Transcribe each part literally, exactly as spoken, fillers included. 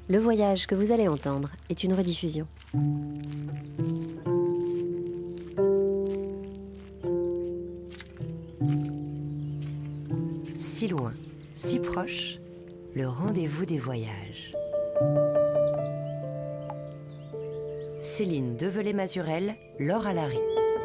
Le voyage que vous allez entendre est une rediffusion. Si loin, si proche, le rendez-vous des voyages. Céline Develay-Mazurel, Laure Alary.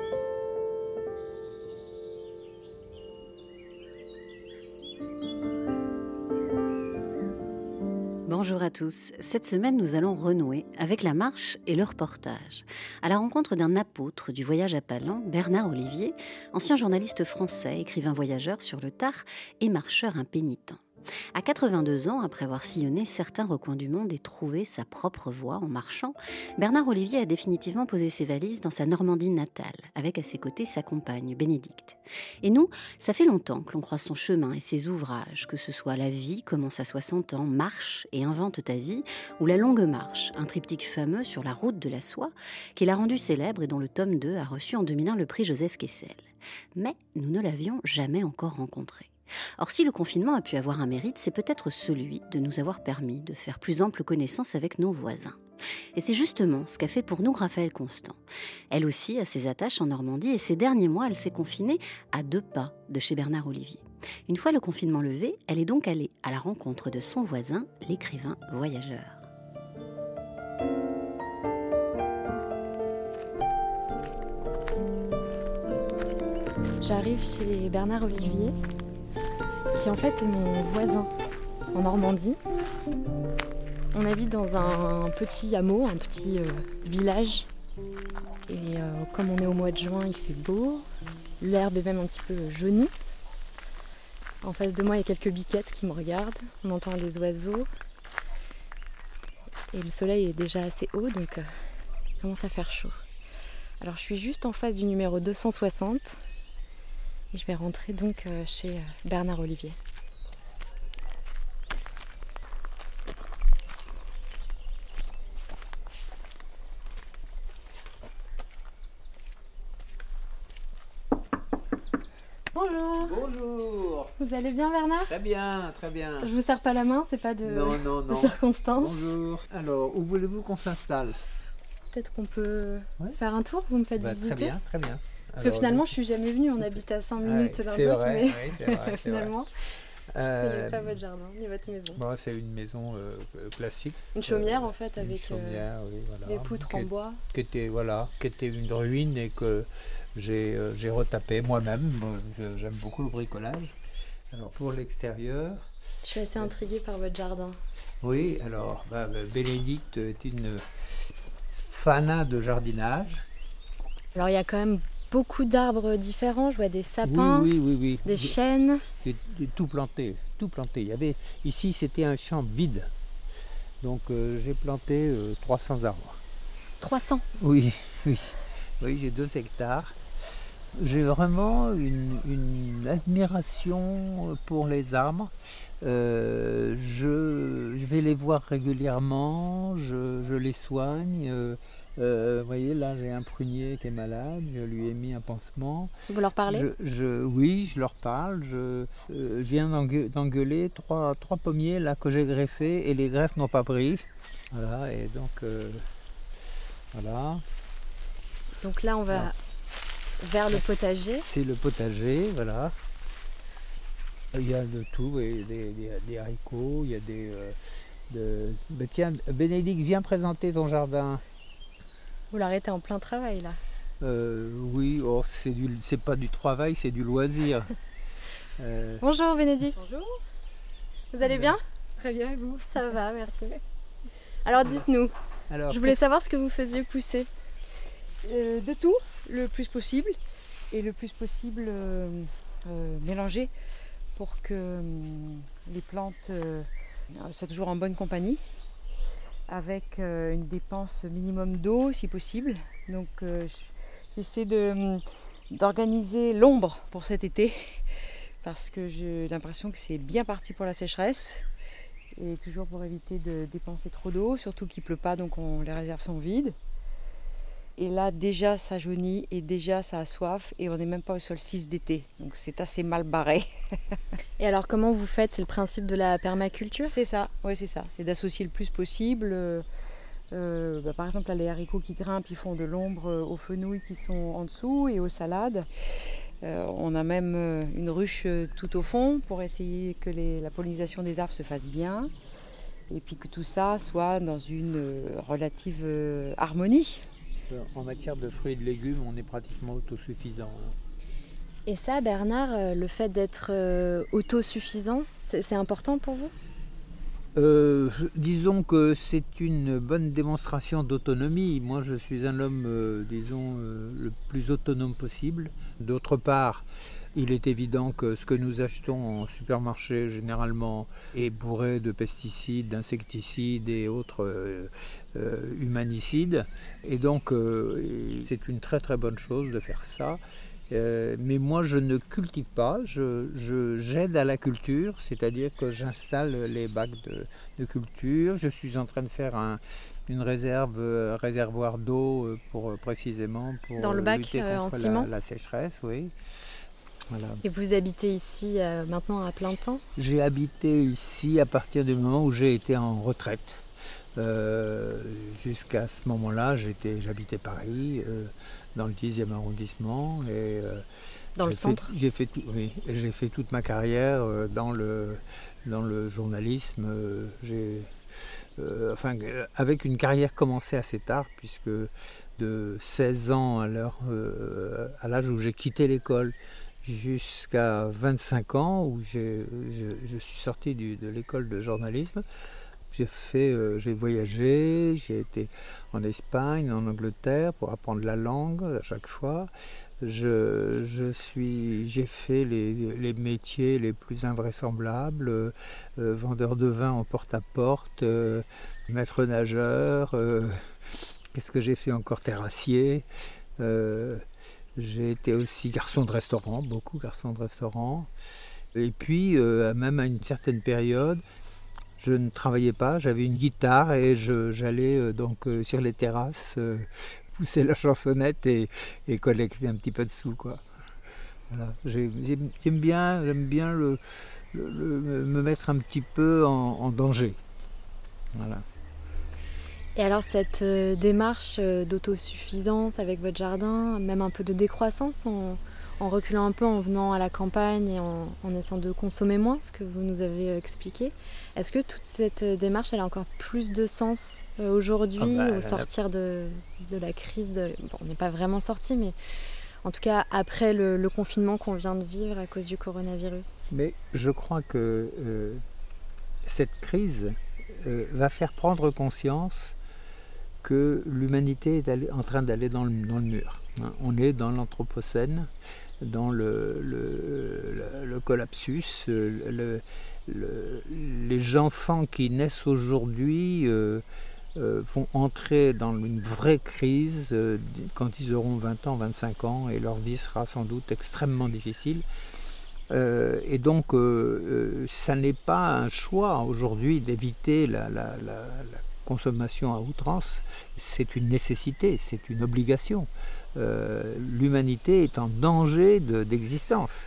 Bonjour à tous. Cette semaine, nous allons renouer avec la marche et le reportage. À la rencontre d'un apôtre du voyage à Palan, Bernard Olivier, ancien journaliste français, écrivain voyageur sur le tard et marcheur impénitent. À quatre-vingt-deux ans, après avoir sillonné certains recoins du monde et trouvé sa propre voie en marchant, Bernard Olivier a définitivement posé ses valises dans sa Normandie natale, avec à ses côtés sa compagne, Bénédicte. Et nous, ça fait longtemps que l'on croise son chemin et ses ouvrages, que ce soit La vie commence à soixante ans, Marche et invente ta vie, ou La longue marche, un triptyque fameux sur la route de la soie, qu'il a rendu célèbre et dont le tome deux a reçu en deux mille un le prix Joseph Kessel. Mais nous ne l'avions jamais encore rencontré. Or, si le confinement a pu avoir un mérite, c'est peut-être celui de nous avoir permis de faire plus ample connaissance avec nos voisins. Et c'est justement ce qu'a fait pour nous Raphaël Constant. Elle aussi a ses attaches en Normandie et ces derniers mois, elle s'est confinée à deux pas de chez Bernard Olivier. Une fois le confinement levé, elle est donc allée à la rencontre de son voisin, l'écrivain voyageur. J'arrive chez Bernard Olivier, qui en fait est mon voisin en Normandie. On habite dans un petit hameau, un petit euh, village. Et euh, comme on est au mois de juin, il fait beau. L'herbe est même un petit peu jaunie. En face de moi, il y a quelques biquettes qui me regardent. On entend les oiseaux. Et le soleil est déjà assez haut, donc euh, il commence à faire chaud. Alors je suis juste en face du numéro deux cent soixante. Et je vais rentrer donc chez Bernard Olivier. Bonjour. Bonjour. Vous allez bien, Bernard? Très bien, très bien. Je vous serre pas la main, c'est pas de, non, non, non. de circonstance. Bonjour. Alors, où voulez-vous qu'on s'installe? Peut-être qu'on peut ouais. faire un tour, vous me faites bah, visiter. Très bien, très bien. Parce que finalement, donc... je suis jamais venue, on habite à cinq minutes l'un de l'autre, mais oui, c'est vrai, c'est finalement, vrai. je ne euh... connais pas votre jardin, ni votre maison. Bon, c'est une maison euh, classique. Une chaumière euh, en fait, une avec chaumière, euh, oui, voilà. des poutres qui, en bois. Qui était, voilà, qui était une ruine et que j'ai euh, j'ai retapé moi-même. J'aime beaucoup le bricolage. Alors pour l'extérieur... Je suis assez intriguée par votre jardin. Oui, alors, bah, Bénédicte est une fanat de jardinage. Alors il y a quand même beaucoup d'arbres différents, je vois des sapins, oui, oui, oui, oui. des chênes. J'ai tout planté, tout planté. Il y avait, ici c'était un champ vide, donc euh, j'ai planté euh, trois cents arbres. trois cents? Oui, oui, oui, j'ai deux hectares. J'ai vraiment une, une admiration pour les arbres. Euh, je, je vais les voir régulièrement, je, je les soigne. Euh, Euh, vous voyez, là j'ai un prunier qui est malade, je lui ai mis un pansement. Vous leur parlez? je, je, Oui, je leur parle. Je euh, viens d'engueuler trois, trois pommiers là que j'ai greffés et les greffes n'ont pas pris. Voilà, et donc euh, voilà. Donc là on va voilà. vers le potager. C'est le potager, voilà. Il y a de tout, et des, des, des haricots, il y a des... Euh, de... ben, tiens, Bénédicte, viens présenter ton jardin. Vous l'arrêtez en plein travail là. Euh, oui, oh, c'est du, c'est pas du travail, c'est du loisir. euh... Bonjour Bénédicte. Bonjour. Vous allez bien? Très bien, et vous? Ça va, merci. Alors dites-nous, Alors, je voulais savoir ce que vous faisiez pousser. Euh, de tout, le plus possible, et le plus possible euh, euh, mélangé pour que euh, les plantes euh, soient toujours en bonne compagnie, avec euh, une dépense minimum d'eau si possible. Donc euh, j'essaie de, d'organiser l'ombre pour cet été parce que j'ai l'impression que c'est bien parti pour la sécheresse et toujours pour éviter de dépenser trop d'eau, surtout qu'il ne pleut pas donc on, les réserves sont vides. Et là, déjà, ça jaunit et déjà, ça a soif. Et on n'est même pas au solstice d'été. Donc, c'est assez mal barré. Et alors, comment vous faites? C'est le principe de la permaculture? C'est ça, oui, c'est ça. C'est d'associer le plus possible. Euh, euh, bah, par exemple, là, les haricots qui grimpent, ils font de l'ombre aux fenouils qui sont en dessous et aux salades. Euh, on a même euh, une ruche tout au fond pour essayer que les, la pollinisation des arbres se fasse bien. Et puis que tout ça soit dans une euh, relative euh, harmonie. En matière de fruits et de légumes, on est pratiquement autosuffisant. Hein. Et ça, Bernard, le fait d'être euh, autosuffisant, c'est, c'est important pour vous? euh, Disons que c'est une bonne démonstration d'autonomie. Moi, je suis un homme, euh, disons, euh, le plus autonome possible. D'autre part, il est évident que ce que nous achetons en supermarché, généralement, est bourré de pesticides, d'insecticides et autres euh, euh, humanicides. Et donc, euh, c'est une très très bonne chose de faire ça. Euh, mais moi, je ne cultive pas, je, je, j'aide à la culture, c'est-à-dire que j'installe les bacs de, de culture. Je suis en train de faire un, une réserve, un réservoir d'eau pour précisément pour Dans le bac, lutter euh, contre en la, ciment. la sécheresse, oui. Voilà. Et vous habitez ici euh, maintenant à plein temps? J'ai habité ici à partir du moment où j'ai été en retraite. Euh, jusqu'à ce moment-là, j'étais, j'habitais Paris, euh, dans le dixième arrondissement. Et, euh, dans le fait, centre j'ai fait, tout, oui, j'ai fait toute ma carrière euh, dans, le, dans le journalisme. Euh, j'ai, euh, enfin, avec une carrière commencée assez tard, puisque de seize ans à, l'heure, euh, à l'âge où j'ai quitté l'école, jusqu'à vingt-cinq ans, où j'ai, je, je suis sorti du, de l'école de journalisme. J'ai, fait, euh, j'ai voyagé, j'ai été en Espagne, en Angleterre pour apprendre la langue à chaque fois. Je, je suis, j'ai fait les, les métiers les plus invraisemblables, euh, vendeur de vin en porte-à-porte, euh, maître nageur, euh, qu'est-ce que j'ai fait encore, terrassier. Euh, j'ai été aussi garçon de restaurant, beaucoup garçon de restaurant. Et puis, euh, même à une certaine période, je ne travaillais pas, j'avais une guitare et je, j'allais euh, donc euh, sur les terrasses euh, pousser la chansonnette et, et collecter un petit peu de sous, quoi. Voilà. J'ai, j'aime, j'aime bien, j'aime bien le, le, le, me mettre un petit peu en, en danger. Voilà. Et alors cette euh, démarche euh, d'autosuffisance avec votre jardin, même un peu de décroissance, en, en reculant un peu, en venant à la campagne et en, en essayant de consommer moins, ce que vous nous avez euh, expliqué, est-ce que toute cette euh, démarche elle a encore plus de sens euh, aujourd'hui, ah bah, au sortir de, de la crise de... Bon, on n'est pas vraiment sorti, mais en tout cas après le, le confinement qu'on vient de vivre à cause du coronavirus. Mais je crois que euh, cette crise euh, va faire prendre conscience que l'humanité est allée, en train d'aller dans le, dans le mur. Hein. On est dans l'anthropocène, dans le, le, le, le collapsus. Le, le, les enfants qui naissent aujourd'hui euh, euh, vont entrer dans une vraie crise euh, quand ils auront vingt ans, vingt-cinq ans, et leur vie sera sans doute extrêmement difficile. Euh, et donc, euh, euh, ça n'est pas un choix aujourd'hui d'éviter la, la, la, la consommation à outrance, c'est une nécessité, c'est une obligation. Euh, l'humanité est en danger de, d'existence.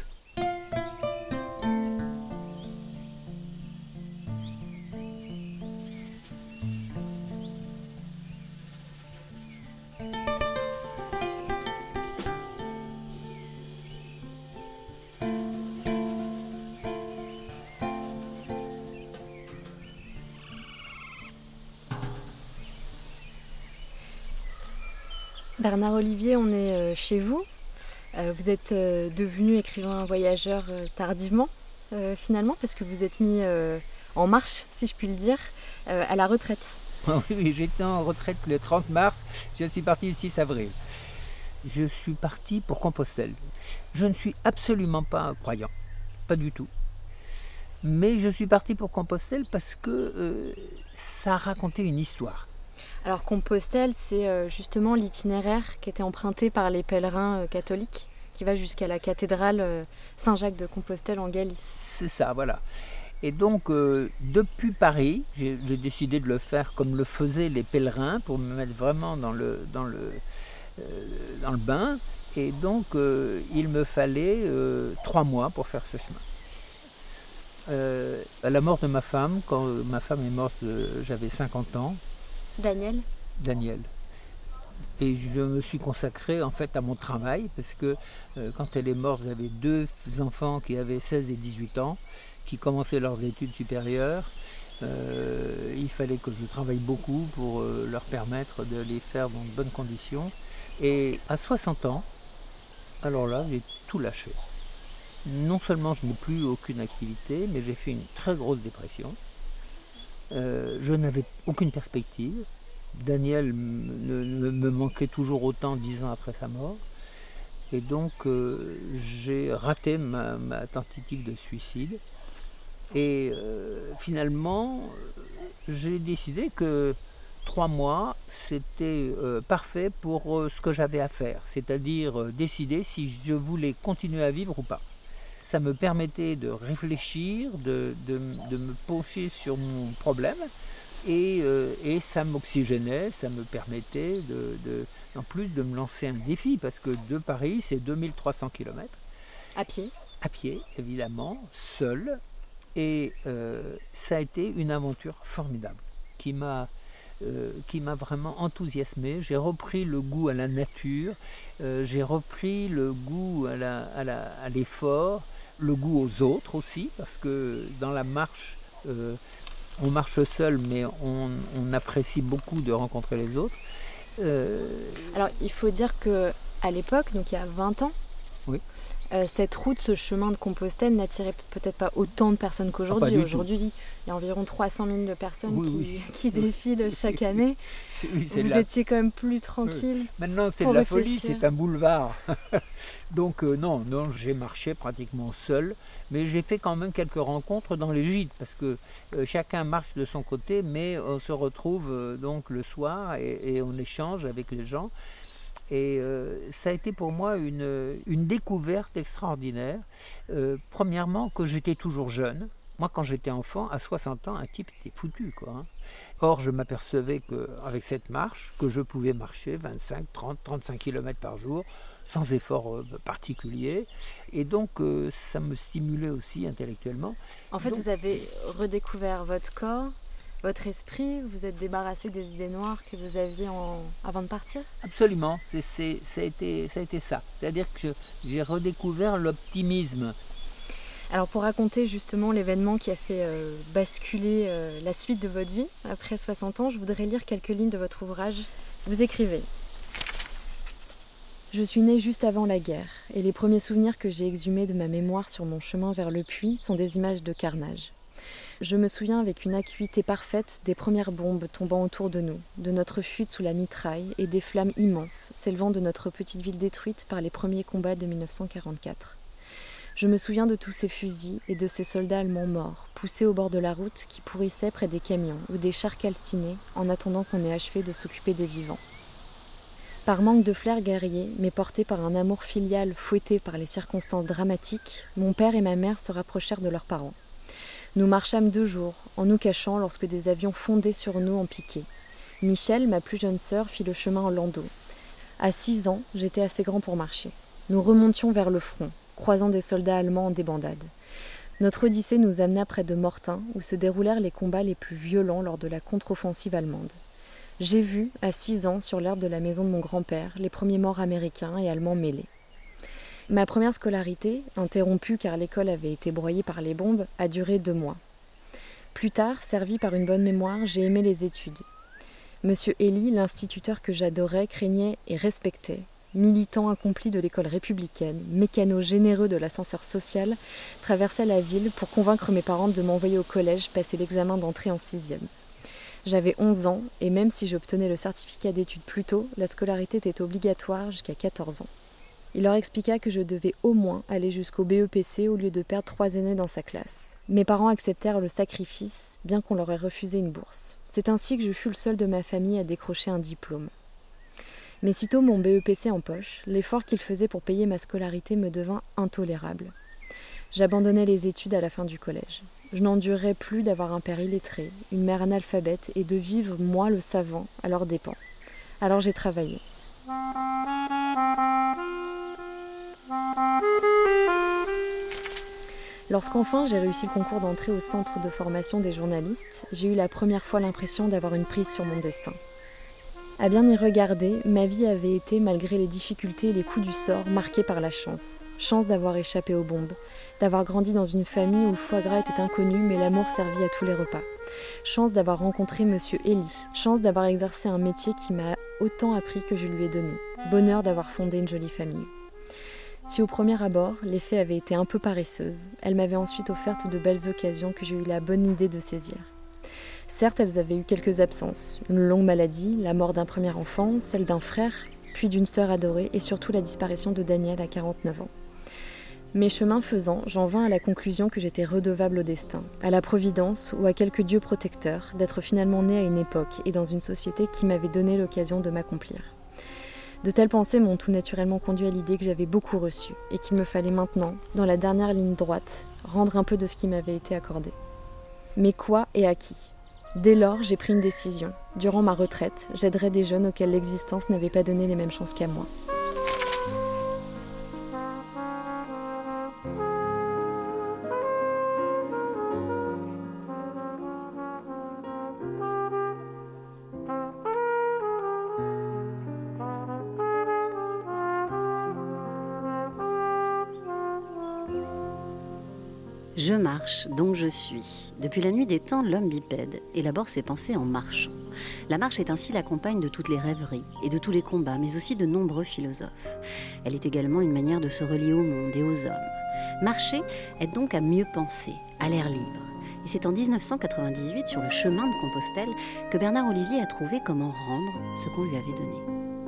Bernard Olivier, on est chez vous. Vous êtes devenu écrivain voyageur tardivement, finalement, parce que vous êtes mis en marche, si je puis le dire, à la retraite. Oui, j'étais en retraite le trente mars, je suis parti le six avril. Je suis parti pour Compostelle. Je ne suis absolument pas croyant, pas du tout. Mais je suis parti pour Compostelle parce que euh, ça racontait une histoire. Alors Compostelle, c'est justement l'itinéraire qui était emprunté par les pèlerins catholiques qui va jusqu'à la cathédrale Saint-Jacques de Compostelle en Galice. C'est ça, voilà. Et donc, euh, depuis Paris, j'ai, j'ai décidé de le faire comme le faisaient les pèlerins pour me mettre vraiment dans le, dans le, euh, dans le bain. Et donc, euh, il me fallait euh, trois mois pour faire ce chemin. Euh, à la mort de ma femme, quand ma femme est morte, euh, j'avais cinquante ans. Daniel ? Daniel. Et je me suis consacré en fait à mon travail, parce que euh, quand elle est morte, j'avais deux enfants qui avaient seize et dix-huit ans, qui commençaient leurs études supérieures. Euh, il fallait que je travaille beaucoup pour euh, leur permettre de les faire dans de bonnes conditions. Et à soixante ans, alors là, j'ai tout lâché. Non seulement je n'ai plus aucune activité, mais j'ai fait une très grosse dépression. Euh, je n'avais aucune perspective. Daniel me, me, me manquait toujours autant dix ans après sa mort. Et donc, euh, j'ai raté ma, ma tentative de suicide. Et euh, finalement, j'ai décidé que trois mois, c'était euh, parfait pour euh, ce que j'avais à faire, c'est-à-dire euh, décider si je voulais continuer à vivre ou pas. Ça me permettait de réfléchir, de, de, de me pencher sur mon problème, et, euh, et ça m'oxygénait, ça me permettait de, de, en plus de me lancer un défi, parce que de Paris, c'est deux mille trois cents kilomètres. À pied ? À pied, évidemment, seul, et euh, ça a été une aventure formidable, qui m'a Euh, qui m'a vraiment enthousiasmé. J'ai repris le goût à la nature, euh, j'ai repris le goût à, la, à, la, à l'effort, le goût aux autres aussi, parce que dans la marche, euh, on marche seul, mais on, on apprécie beaucoup de rencontrer les autres. Euh... Alors, il faut dire qu'à l'époque, donc il y a vingt ans, oui. euh, cette route, ce chemin de Compostelle n'attirait peut-être pas autant de personnes qu'aujourd'hui. Ah, Aujourd'hui, tout. Il y a environ trois cent mille personnes oui, qui, oui. qui défilent chaque année. C'est, oui, c'est Vous la... étiez quand même plus tranquille. Oui. Maintenant, c'est de la réfléchir. Folie, c'est un boulevard. Donc, euh, non, non, j'ai marché pratiquement seul, mais j'ai fait quand même quelques rencontres dans les gîtes, parce que euh, chacun marche de son côté, mais on se retrouve euh, donc le soir et, et on échange avec les gens. Et euh, ça a été pour moi une, une découverte extraordinaire. Euh, premièrement, que j'étais toujours jeune. Moi, quand j'étais enfant, à soixante ans, un type était foutu, quoi. Hein. Or, je m'apercevais qu'avec cette marche, que je pouvais marcher vingt-cinq, trente, trente-cinq kilomètres par jour, sans effort euh, particulier. Et donc, euh, ça me stimulait aussi intellectuellement. En fait, donc, vous avez redécouvert votre corps, votre esprit, vous êtes débarrassé des idées noires que vous aviez en... avant de partir ? Absolument, c'est, c'est, ça, a été, ça a été ça. C'est-à-dire que je, j'ai redécouvert l'optimisme. Alors pour raconter justement l'événement qui a fait euh, basculer euh, la suite de votre vie, après soixante ans, je voudrais lire quelques lignes de votre ouvrage. Vous écrivez : « Je suis née juste avant la guerre, et les premiers souvenirs que j'ai exhumés de ma mémoire sur mon chemin vers le puits sont des images de carnage. Je me souviens avec une acuité parfaite des premières bombes tombant autour de nous, de notre fuite sous la mitraille et des flammes immenses s'élevant de notre petite ville détruite par les premiers combats de mille neuf cent quarante-quatre. Je me souviens de tous ces fusils et de ces soldats allemands morts, poussés au bord de la route qui pourrissaient près des camions ou des chars calcinés en attendant qu'on ait achevé de s'occuper des vivants. Par manque de flair guerrier, mais porté par un amour filial fouetté par les circonstances dramatiques, mon père et ma mère se rapprochèrent de leurs parents. Nous marchâmes deux jours, en nous cachant lorsque des avions fondaient sur nous en piqué. Michel, ma plus jeune sœur, fit le chemin en landau. À six ans, j'étais assez grand pour marcher. Nous remontions vers le front, croisant des soldats allemands en débandade. Notre odyssée nous amena près de Mortain, où se déroulèrent les combats les plus violents lors de la contre-offensive allemande. J'ai vu, à six ans, sur l'herbe de la maison de mon grand-père, les premiers morts américains et allemands mêlés. Ma première scolarité, interrompue car l'école avait été broyée par les bombes, a duré deux mois. Plus tard, servi par une bonne mémoire, j'ai aimé les études. Monsieur Elie, l'instituteur que j'adorais, craignait et respectait, militant accompli de l'école républicaine, mécano généreux de l'ascenseur social, traversait la ville pour convaincre mes parents de m'envoyer au collège passer l'examen d'entrée en sixième. J'avais onze ans, et même si j'obtenais le certificat d'études plus tôt, la scolarité était obligatoire jusqu'à quatorze ans. Il leur expliqua que je devais au moins aller jusqu'au B E P C au lieu de perdre trois années dans sa classe. Mes parents acceptèrent le sacrifice, bien qu'on leur ait refusé une bourse. C'est ainsi que je fus le seul de ma famille à décrocher un diplôme. Mais sitôt mon B E P C en poche, l'effort qu'il faisait pour payer ma scolarité me devint intolérable. J'abandonnai les études à la fin du collège. Je n'endurerais plus d'avoir un père illettré, une mère analphabète et de vivre, moi le savant, à leurs dépens. Alors j'ai travaillé. Lorsqu'enfin j'ai réussi le concours d'entrée au centre de formation des journalistes, j'ai eu la première fois l'impression d'avoir une prise sur mon destin. À bien y regarder, ma vie avait été, malgré les difficultés et les coups du sort, marquée par la chance. Chance d'avoir échappé aux bombes, d'avoir grandi dans une famille où le foie gras était inconnu mais l'amour servit à tous les repas. Chance d'avoir rencontré Monsieur Elie, chance d'avoir exercé un métier qui m'a autant appris que je lui ai donné. Bonheur d'avoir fondé une jolie famille. Si au premier abord, l'effet avait été un peu paresseuse, elle m'avait ensuite offert de belles occasions que j'ai eu la bonne idée de saisir. Certes, elles avaient eu quelques absences, une longue maladie, la mort d'un premier enfant, celle d'un frère, puis d'une sœur adorée et surtout la disparition de Daniel à quarante-neuf ans. Mais chemin faisant, j'en vins à la conclusion que j'étais redevable au destin, à la providence ou à quelque dieu protecteur, d'être finalement née à une époque et dans une société qui m'avait donné l'occasion de m'accomplir. De telles pensées m'ont tout naturellement conduit à l'idée que j'avais beaucoup reçu et qu'il me fallait maintenant, dans la dernière ligne droite, rendre un peu de ce qui m'avait été accordé. Mais quoi et à qui ? Dès lors, j'ai pris une décision. Durant ma retraite, j'aiderai des jeunes auxquels l'existence n'avait pas donné les mêmes chances qu'à moi. Je marche, donc je suis. Depuis la nuit des temps, l'homme bipède élabore ses pensées en marchant. La marche est ainsi la compagne de toutes les rêveries et de tous les combats, mais aussi de nombreux philosophes. Elle est également une manière de se relier au monde et aux hommes. Marcher aide donc à mieux penser, à l'air libre. Et c'est en dix-neuf cent quatre-vingt-dix-huit, sur le chemin de Compostelle, que Bernard Olivier a trouvé comment rendre ce qu'on lui avait donné.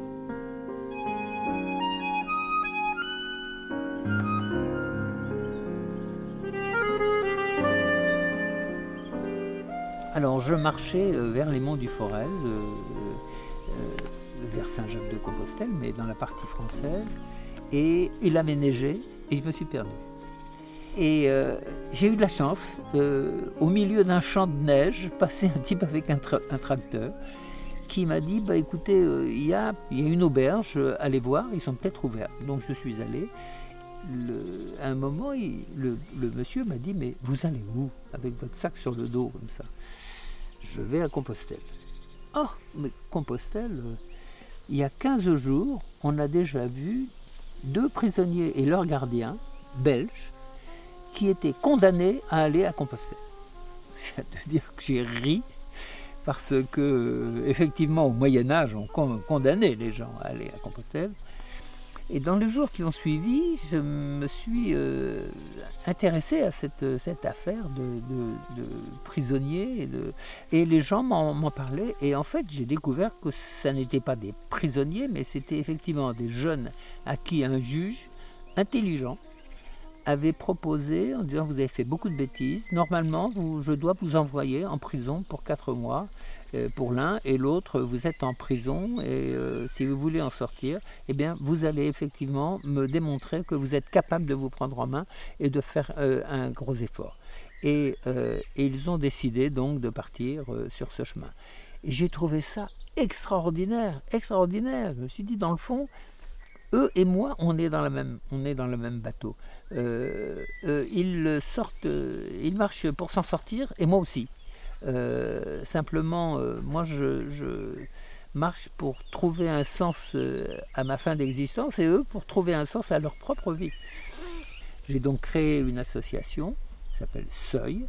Alors je marchais vers les monts du Forez, euh, euh, vers Saint-Jacques-de-Compostelle, mais dans la partie française, et il avait neigé et je me suis perdu. Et euh, j'ai eu de la chance, euh, au milieu d'un champ de neige, passait un type avec un, tra- un tracteur qui m'a dit bah, « écoutez, il euh, y, a, y a une auberge, allez voir, ils sont peut-être ouverts ». Donc je suis allé. Le, à un moment, il, le, le monsieur m'a dit « mais vous allez où avec votre sac sur le dos comme ça ?» Je vais à Compostelle. Oh, mais Compostelle, euh, il y a quinze jours, on a déjà vu deux prisonniers et leurs gardiens, belges, qui étaient condamnés à aller à Compostelle. C'est à te dire que j'ai ri, parce que, euh, effectivement, au Moyen-Âge, on condamnait les gens à aller à Compostelle. Et dans les jours qui ont suivi, je me suis euh, intéressé à cette, cette affaire de, de, de prisonniers. Et, de, et les gens m'en, m'en parlaient. Et en fait, j'ai découvert que ça n'était pas des prisonniers, mais c'était effectivement des jeunes à qui un juge intelligent avait proposé, en disant « vous avez fait beaucoup de bêtises, normalement, vous, je dois vous envoyer en prison pour quatre mois. Pour l'un et l'autre, vous êtes en prison et euh, si vous voulez en sortir, eh bien, vous allez effectivement me démontrer que vous êtes capable de vous prendre en main et de faire euh, un gros effort. » Et, euh, et ils ont décidé donc de partir euh, sur ce chemin. Et j'ai trouvé ça extraordinaire, extraordinaire. Je me suis dit, dans le fond, eux et moi, on est dans, la même, on est dans le même bateau. Euh, euh, ils sortent, euh, ils marchent pour s'en sortir et moi aussi. Euh, simplement, euh, moi je, je marche pour trouver un sens euh, à ma fin d'existence et eux pour trouver un sens à leur propre vie. J'ai donc créé une association qui s'appelle Seuil,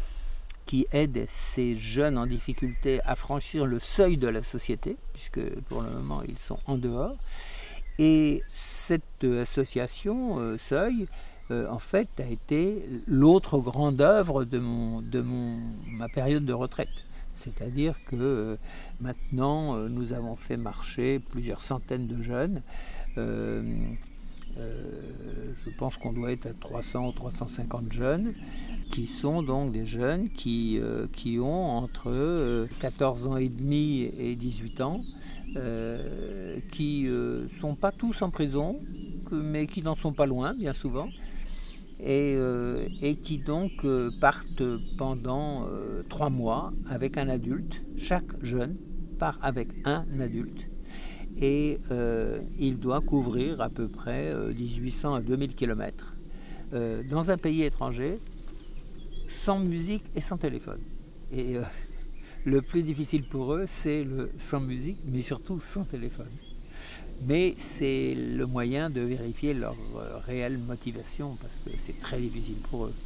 qui aide ces jeunes en difficulté à franchir le seuil de la société, puisque pour le moment ils sont en dehors. Et cette association euh, Seuil, Euh, en fait, a été l'autre grande œuvre de, mon, de mon, ma période de retraite. C'est-à-dire que euh, maintenant, euh, nous avons fait marcher plusieurs centaines de jeunes. Euh, euh, je pense qu'on doit être à trois cents ou trois cent cinquante jeunes, qui sont donc des jeunes qui, euh, qui ont entre euh, quatorze ans et demi et dix-huit ans, euh, qui ne euh, sont pas tous en prison, que, mais qui n'en sont pas loin, bien souvent. Et, euh, et qui donc euh, partent pendant euh, trois mois avec un adulte. Chaque jeune part avec un adulte. et euh, il doit couvrir à peu près euh, mille huit cents à deux mille kilomètres euh, dans un pays étranger, sans musique et sans téléphone. Et euh, le plus difficile pour eux, c'est le sans musique, mais surtout sans téléphone. Mais c'est le moyen de vérifier leur euh, réelle motivation, parce que c'est très difficile pour eux.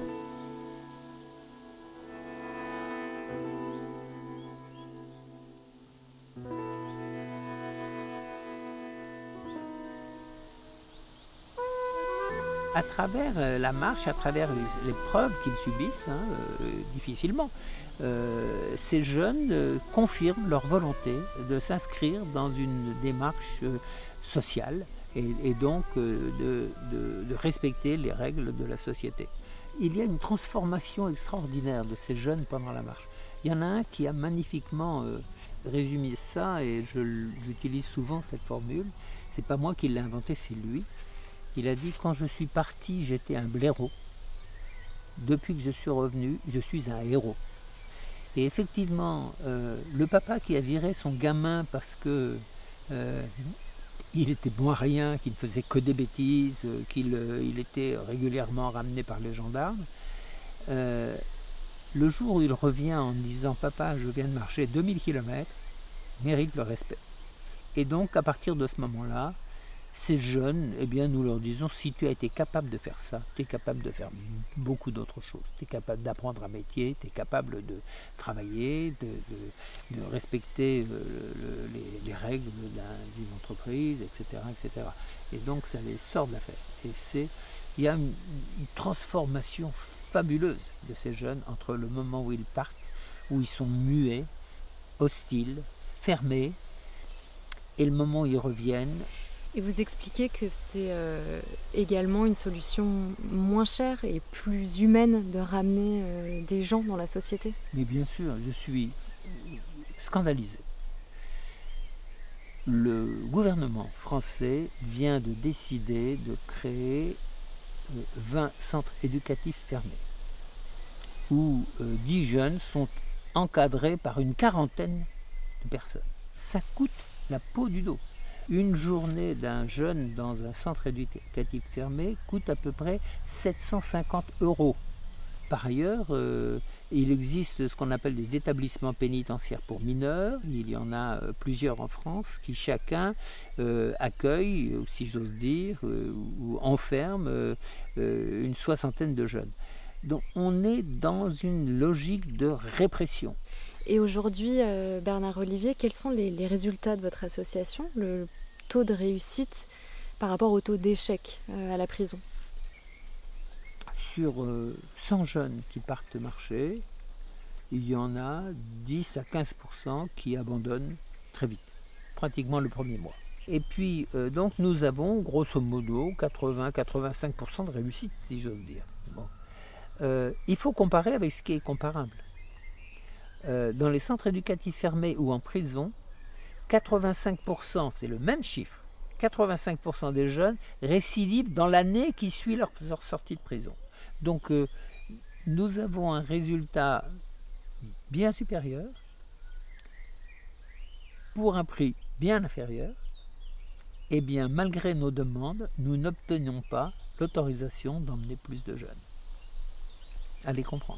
À travers la marche, à travers l'épreuve qu'ils subissent, hein, euh, difficilement, euh, ces jeunes euh, confirment leur volonté de s'inscrire dans une démarche euh, sociale et, et donc euh, de, de, de respecter les règles de la société. Il y a une transformation extraordinaire de ces jeunes pendant la marche. Il y en a un qui a magnifiquement euh, résumé ça, et je, j'utilise souvent cette formule. C'est pas moi qui l'ai inventé, c'est lui. Il a dit « Quand je suis parti, j'étais un blaireau. Depuis que je suis revenu, je suis un héros. » Et effectivement, euh, le papa qui a viré son gamin parce que euh, il était bon à rien, qu'il ne faisait que des bêtises, qu'il euh, il était régulièrement ramené par les gendarmes, euh, le jour où il revient en disant « Papa, je viens de marcher deux mille kilomètres », mérite le respect. Et donc, à partir de ce moment-là, ces jeunes, eh bien, nous leur disons, si tu as été capable de faire ça, tu es capable de faire beaucoup d'autres choses. Tu es capable d'apprendre un métier, tu es capable de travailler, de, de, de respecter le, le, les, les règles d'une entreprise, et cetera, et cetera. Et donc, ça les sort de l'affaire. Et c'est, il y a une, une transformation fabuleuse de ces jeunes entre le moment où ils partent, où ils sont muets, hostiles, fermés, et le moment où ils reviennent. Et vous expliquez que c'est euh, également une solution moins chère et plus humaine de ramener euh, des gens dans la société. Mais bien sûr, je suis scandalisé. Le gouvernement français vient de décider de créer euh, vingt centres éducatifs fermés, où euh, dix jeunes sont encadrés par une quarantaine de personnes. Ça coûte la peau du dos. Une journée d'un jeune dans un centre éducatif fermé coûte à peu près sept cent cinquante euros. Par ailleurs, euh, il existe ce qu'on appelle des établissements pénitentiaires pour mineurs. Il y en a euh, plusieurs en France qui chacun euh, accueille, si j'ose dire, euh, ou enferme euh, euh, une soixantaine de jeunes. Donc on est dans une logique de répression. Et aujourd'hui, euh, Bernard Olivier, quels sont les, les résultats de votre association, le taux de réussite par rapport au taux d'échec euh, à la prison? Sur euh, cent jeunes qui partent marcher, il y en a dix à quinze pour cent qui abandonnent très vite, pratiquement le premier mois. Et puis, euh, donc, nous avons grosso modo quatre-vingts à quatre-vingt-cinq pour cent de réussite, si j'ose dire. Bon. Euh, il faut comparer avec ce qui est comparable. Euh, dans les centres éducatifs fermés ou en prison, quatre-vingt-cinq pour cent, c'est le même chiffre, quatre-vingt-cinq pour cent des jeunes récidivent dans l'année qui suit leur, leur sortie de prison. Donc euh, nous avons un résultat bien supérieur pour un prix bien inférieur, et bien malgré nos demandes, nous n'obtenions pas l'autorisation d'emmener plus de jeunes. Allez comprendre.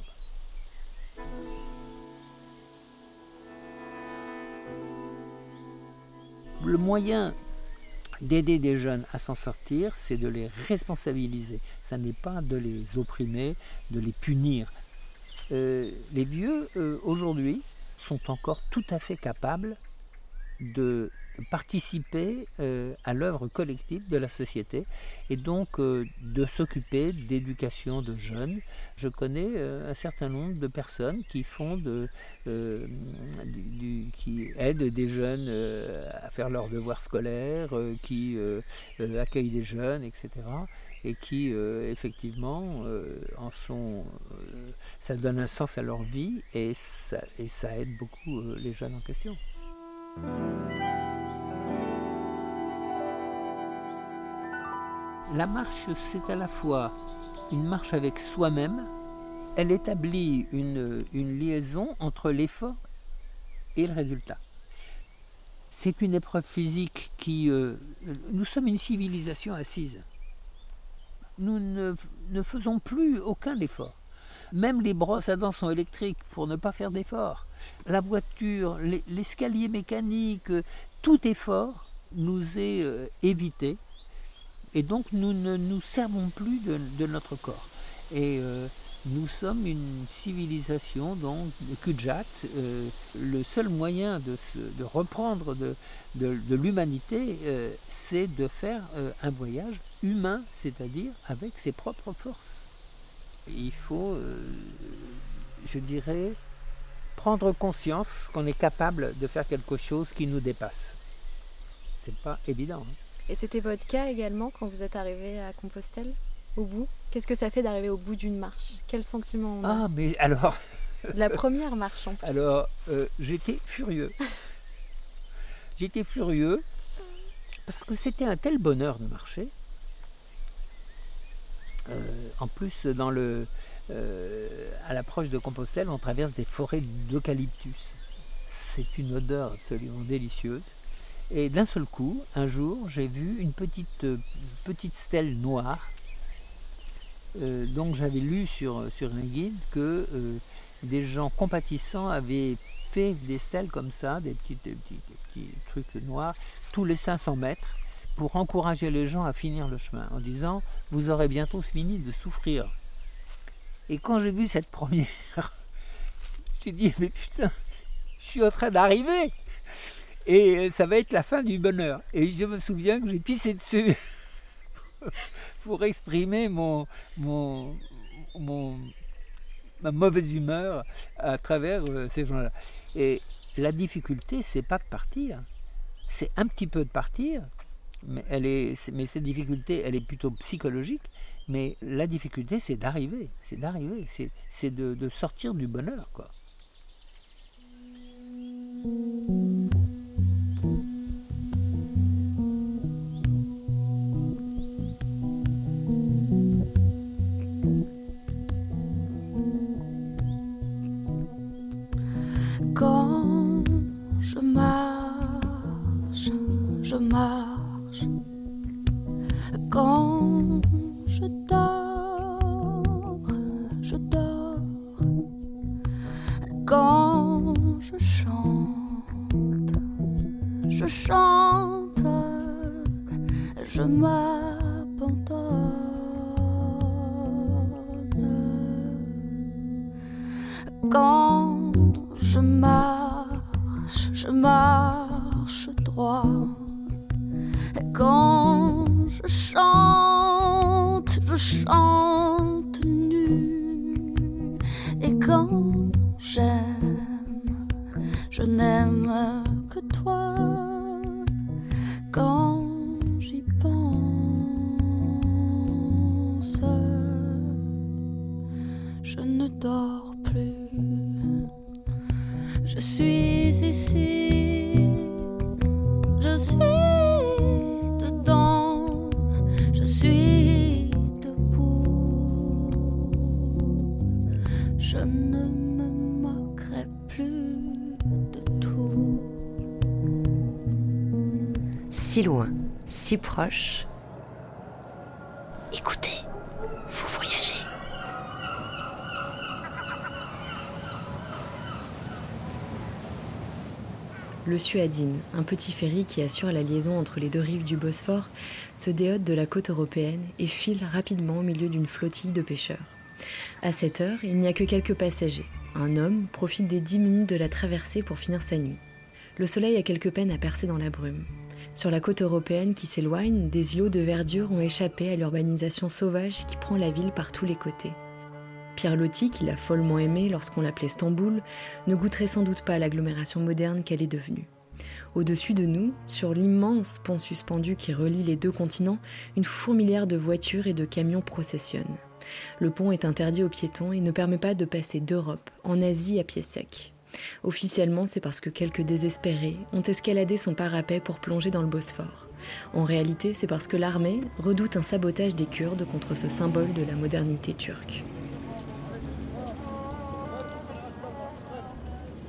Le moyen d'aider des jeunes à s'en sortir, c'est de les responsabiliser. Ça n'est pas de les opprimer, de les punir. Euh, les vieux, euh, aujourd'hui, sont encore tout à fait capables de participer euh, à l'œuvre collective de la société et donc euh, de s'occuper d'éducation de jeunes. Je connais euh, un certain nombre de personnes qui font de, euh, du, du, qui aident des jeunes euh, à faire leurs devoirs scolaires, euh, qui euh, euh, accueillent des jeunes, et cetera. Et qui euh, effectivement euh, en sont, euh, ça donne un sens à leur vie et ça, et ça aide beaucoup euh, les jeunes en question. La marche, c'est à la fois une marche avec soi-même, elle établit une, une liaison entre l'effort et le résultat. c'est une épreuve physique qui... Euh, nous sommes une civilisation assise. Nous ne, ne faisons plus aucun effort. Même les brosses à dents sont électriques pour ne pas faire d'effort. La voiture, les, l'escalier mécanique, tout effort nous est euh, évité. Et donc nous ne nous servons plus de, de notre corps. Et euh, nous sommes une civilisation donc de cul-de-jatte. Euh, le seul moyen de, se, de reprendre de, de, de l'humanité, euh, c'est de faire euh, un voyage humain, c'est-à-dire avec ses propres forces. Il faut, euh, je dirais, prendre conscience qu'on est capable de faire quelque chose qui nous dépasse. C'est pas évident. Hein. Et c'était votre cas également quand vous êtes arrivé à Compostelle, au bout? Qu'est-ce que ça fait d'arriver au bout d'une marche? Quel sentiment on a? Ah, mais alors... De la première marche en plus. Alors, euh, j'étais furieux. J'étais furieux parce que c'était un tel bonheur de marcher. Euh, en plus, dans le, euh, à l'approche de Compostelle, on traverse des forêts d'eucalyptus. C'est une odeur absolument délicieuse. Et d'un seul coup, un jour, j'ai vu une petite, euh, petite stèle noire. Euh, donc j'avais lu sur, sur un guide que euh, des gens compatissants avaient fait des stèles comme ça, des petits, des petits, des petits trucs noirs, tous les cinq cents mètres, pour encourager les gens à finir le chemin, en disant « vous aurez bientôt fini de souffrir ». Et quand j'ai vu cette première, j'ai dit « mais putain, je suis en train d'arriver !» Et ça va être la fin du bonheur. Et je me souviens que j'ai pissé dessus pour exprimer mon, mon, mon, ma mauvaise humeur à travers euh, ces gens-là. Et la difficulté, c'est pas de partir, c'est un petit peu de partir, mais, elle est, mais cette difficulté, elle est plutôt psychologique. Mais la difficulté, c'est d'arriver, c'est d'arriver, c'est, c'est de, de sortir du bonheur, quoi. Quand je marche, je marche. Quand je dors, je dors. Quand je chante, je chante. Je m'abandonne. Quand je marche, je marche droit. Et quand je chante, je chante nu. Et quand j'aime, je n'aime que toi. Quand j'y pense, je ne dors plus. Je suis ici, je suis dedans, je suis debout. Je ne me moquerai plus de tout. Si loin, si proche. Écoutez, vous voyagez. Le Suadine, un petit ferry qui assure la liaison entre les deux rives du Bosphore, se déote de la côte européenne et file rapidement au milieu d'une flottille de pêcheurs. À cette heure, il n'y a que quelques passagers. Un homme profite des dix minutes de la traversée pour finir sa nuit. Le soleil a quelque peine à percer dans la brume. Sur la côte européenne qui s'éloigne, des îlots de verdure ont échappé à l'urbanisation sauvage qui prend la ville par tous les côtés. Pierre Loti, qui l'a follement aimé lorsqu'on l'appelait Stamboul, ne goûterait sans doute pas à l'agglomération moderne qu'elle est devenue. Au-dessus de nous, sur l'immense pont suspendu qui relie les deux continents, une fourmilière de voitures et de camions processionnent. Le pont est interdit aux piétons et ne permet pas de passer d'Europe en Asie à pied sec. Officiellement, c'est parce que quelques désespérés ont escaladé son parapet pour plonger dans le Bosphore. En réalité, c'est parce que l'armée redoute un sabotage des Kurdes contre ce symbole de la modernité turque.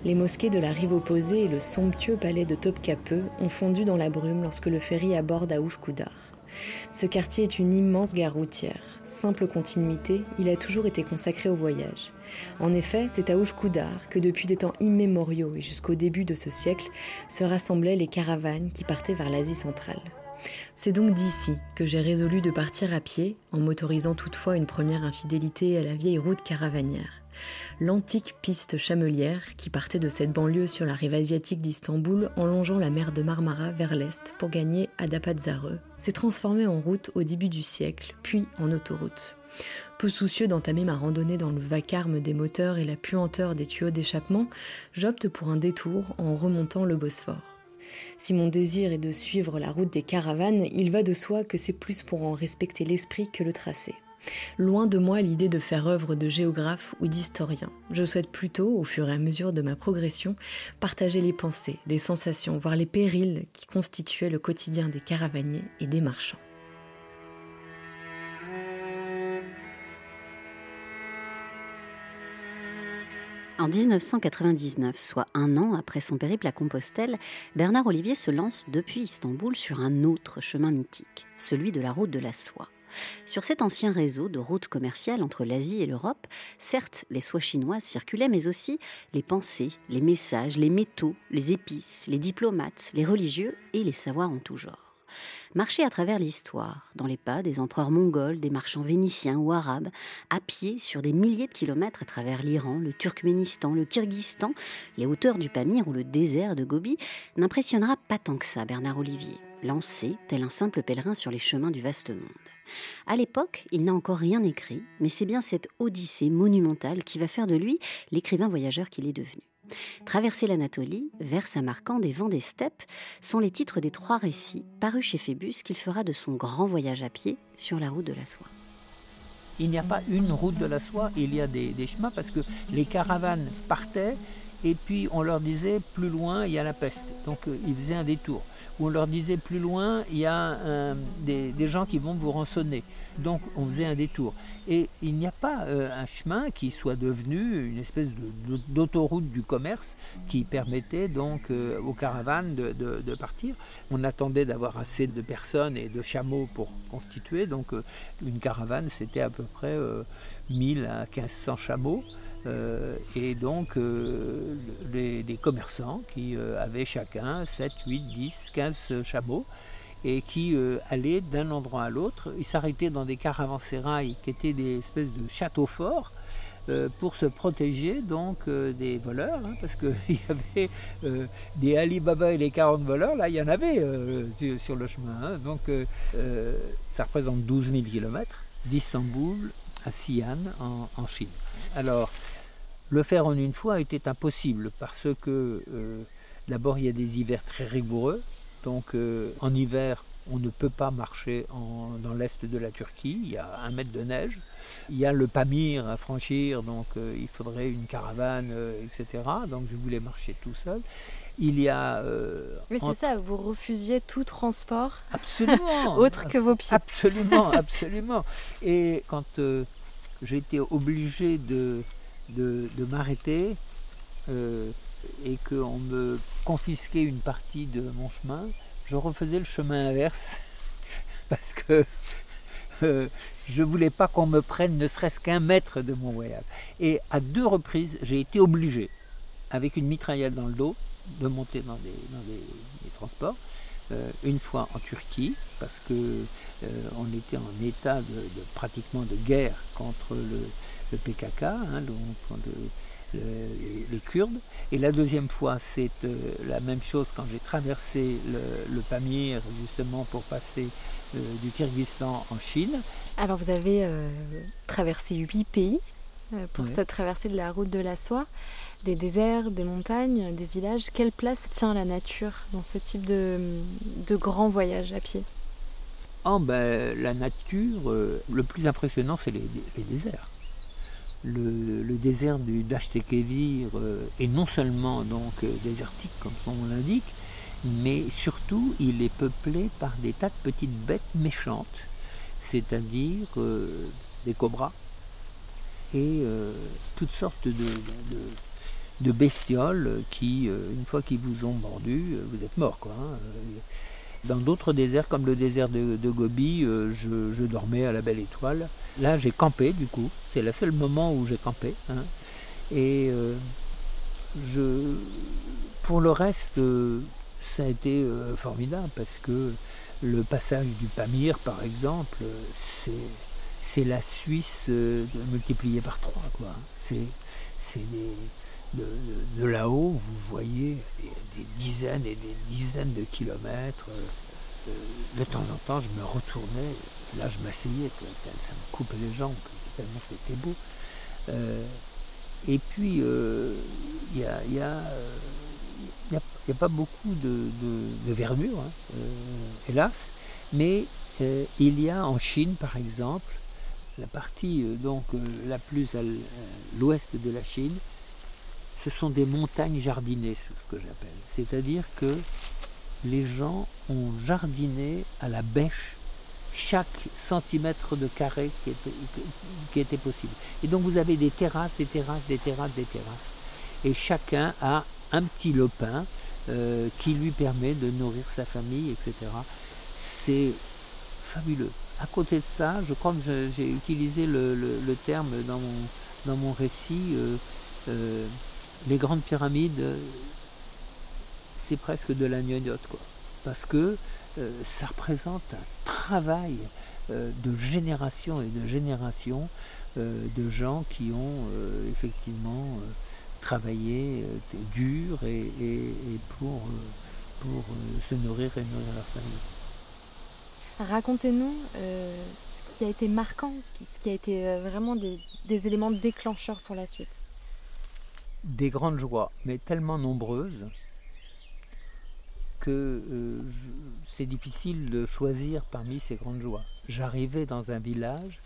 Les mosquées de la rive opposée et le somptueux palais de Topkapı ont fondu dans la brume lorsque le ferry aborde à Üsküdar. Ce quartier est une immense gare routière. Simple continuité, il a toujours été consacré au voyage. En effet, c'est à Üsküdar que depuis des temps immémoriaux et jusqu'au début de ce siècle se rassemblaient les caravanes qui partaient vers l'Asie centrale. C'est donc d'ici que j'ai résolu de partir à pied, en m'autorisant toutefois une première infidélité à la vieille route caravanière. L'antique piste chamelière qui partait de cette banlieue sur la rive asiatique d'Istanbul en longeant la mer de Marmara vers l'est pour gagner Adapazarı, s'est transformée en route au début du siècle, puis en autoroute. Peu soucieux d'entamer ma randonnée dans le vacarme des moteurs et la puanteur des tuyaux d'échappement, j'opte pour un détour en remontant le Bosphore. Si mon désir est de suivre la route des caravanes, il va de soi que c'est plus pour en respecter l'esprit que le tracé. Loin de moi l'idée de faire œuvre de géographe ou d'historien. Je souhaite plutôt, au fur et à mesure de ma progression, partager les pensées, les sensations, voire les périls qui constituaient le quotidien des caravaniers et des marchands. En dix-neuf cent quatre-vingt-dix-neuf, soit un an après son périple à Compostelle, Bernard Olivier se lance depuis Istanbul sur un autre chemin mythique, celui de la route de la soie. Sur cet ancien réseau de routes commerciales entre l'Asie et l'Europe, certes, les soies chinoises circulaient, mais aussi les pensées, les messages, les métaux, les épices, les diplomates, les religieux et les savoirs en tout genre. Marcher à travers l'histoire, dans les pas des empereurs mongols, des marchands vénitiens ou arabes, à pied sur des milliers de kilomètres à travers l'Iran, le Turkménistan, le Kirghizistan, les hauteurs du Pamir ou le désert de Gobi, n'impressionnera pas tant que ça Bernard Olivier, lancé tel un simple pèlerin sur les chemins du vaste monde. À l'époque, il n'a encore rien écrit, mais c'est bien cette odyssée monumentale qui va faire de lui l'écrivain voyageur qu'il est devenu. Traverser l'Anatolie, vers Samarcande et vent des steppes sont les titres des trois récits parus chez Phébus qu'il fera de son grand voyage à pied sur la route de la soie. Il n'y a pas une route de la soie, il y a des, des chemins parce que les caravanes partaient et puis on leur disait plus loin il y a la peste, donc euh, ils faisaient un détour. Ou on leur disait plus loin il y a un, des, des gens qui vont vous rançonner, donc on faisait un détour. Et il n'y a pas euh, un chemin qui soit devenu une espèce de, d'autoroute du commerce qui permettait donc euh, aux caravanes de, de, de partir. On attendait d'avoir assez de personnes et de chameaux pour constituer, donc euh, une caravane c'était à peu près euh, mille à quinze cents chameaux. Euh, et donc euh, les, les commerçants qui euh, avaient chacun sept, huit, dix, quinze chameaux et qui euh, allaient d'un endroit à l'autre. Ils s'arrêtaient dans des caravansérails qui étaient des espèces de châteaux forts euh, pour se protéger donc euh, des voleurs, hein, parce qu'il y avait euh, des Ali Baba et les quarante voleurs, là il y en avait euh, sur le chemin. Hein, donc euh, euh, ça représente douze mille kilomètres d'Istanbul à Xi'an en, en Chine. Alors, le faire en une fois était impossible parce que euh, d'abord il y a des hivers très rigoureux, donc euh, en hiver on ne peut pas marcher en, dans l'est de la Turquie, il y a un mètre de neige, il y a le Pamir à franchir, donc euh, il faudrait une caravane, euh, et cetera. Donc je voulais marcher tout seul. Il y a... Euh, oui, c'est en... ça, vous refusiez tout transport absolument, autre que vos pieds. Absolument, absolument. Et quand euh, j'ai été obligé de... de, de m'arrêter euh, et qu'on me confisquait une partie de mon chemin, je refaisais le chemin inverse parce que euh, je ne voulais pas qu'on me prenne ne serait-ce qu'un mètre de mon voyage. Et à deux reprises, j'ai été obligé, avec une mitraillette dans le dos, de monter dans des, dans des, des transports. Euh, une fois en Turquie, parce que euh, on était en état de, de pratiquement de guerre contre le le P K K, hein, donc le, le, les, les Kurdes. Et la deuxième fois, c'est euh, la même chose quand j'ai traversé le, le Pamir, justement pour passer euh, du Kirghizistan en Chine. Alors vous avez euh, traversé huit pays euh, pour oui. cette traversée de la route de la soie, des déserts, des montagnes, des villages. Quelle place tient la nature dans ce type de, de grand voyage à pied ? Oh, ben, la nature, euh, le plus impressionnant, c'est les, les déserts. Le, le désert du Dasht-e-Kévir euh, est non seulement donc euh, désertique comme son nom l'indique, mais surtout il est peuplé par des tas de petites bêtes méchantes, c'est-à-dire euh, des cobras et euh, toutes sortes de, de, de bestioles qui, euh, une fois qu'ils vous ont mordu, euh, vous êtes mort, quoi. Hein. Dans d'autres déserts, comme le désert de, de Gobi, euh, je, je dormais à la belle étoile. Là, j'ai campé, du coup. C'est le seul moment où j'ai campé. Hein. Et euh, je, pour le reste, euh, ça a été euh, formidable, parce que le passage du Pamir, par exemple, c'est, c'est la Suisse euh, multipliée par trois, quoi. C'est, c'est des... De, de, de là-haut, vous voyez des, des dizaines et des dizaines de kilomètres. Euh, de temps en temps, je me retournais, là je m'asseyais, ça me coupait les jambes, tellement c'était beau. Euh, et puis, il euh, n'y a, y a, y a, y a pas beaucoup de, de, de verdure, hein, euh, hélas, mais euh, il y a en Chine, par exemple, la partie euh, donc, euh, la plus à l'ouest de la Chine, ce sont des montagnes jardinées, c'est ce que j'appelle. C'est-à-dire que les gens ont jardiné à la bêche chaque centimètre de carré qui était, qui était possible. Et donc vous avez des terrasses, des terrasses, des terrasses, des terrasses. Et chacun a un petit lopin euh, qui lui permet de nourrir sa famille, et cetera. C'est fabuleux. À côté de ça, je crois que je, j'ai utilisé le, le, le terme dans mon, dans mon récit, euh, euh, les grandes pyramides, c'est presque de la gnognotte, quoi. Parce que euh, ça représente un travail euh, de génération et de génération euh, de gens qui ont euh, effectivement euh, travaillé euh, dur et, et, et pour, euh, pour euh, se nourrir et nourrir leur famille. Racontez-nous euh, ce qui a été marquant, ce qui, ce qui a été euh, vraiment des, des éléments déclencheurs pour la suite. Des grandes joies, mais tellement nombreuses que euh, je, c'est difficile de choisir parmi ces grandes joies. J'arrivais dans un village